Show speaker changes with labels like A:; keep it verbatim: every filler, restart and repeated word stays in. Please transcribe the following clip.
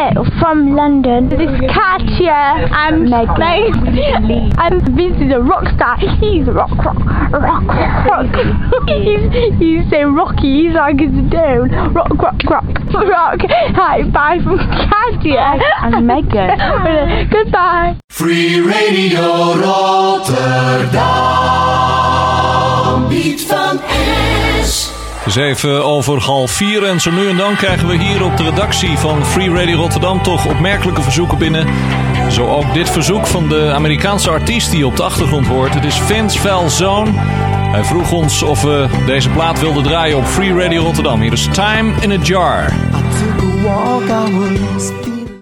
A: from London. This is Katja and Megan. And Vince is a rock star. He's a rock, rock, rock, rock. he's, he's so rocky, he's like a stone. Rock, rock, rock, rock. Hi, bye from Katja and Megan. Goodbye.
B: Free Radio Rotterdam. Piet van Es.
C: Het is even over half vier en zo nu en dan krijgen we hier op de redactie van Free Radio Rotterdam toch opmerkelijke verzoeken binnen. Zo ook dit verzoek van de Amerikaanse artiest die je op de achtergrond hoort. Het is Vince Valzone. Hij vroeg ons of we deze plaat wilden draaien op Free Radio Rotterdam. Hier is Time in a Jar.
D: I took a walk, I was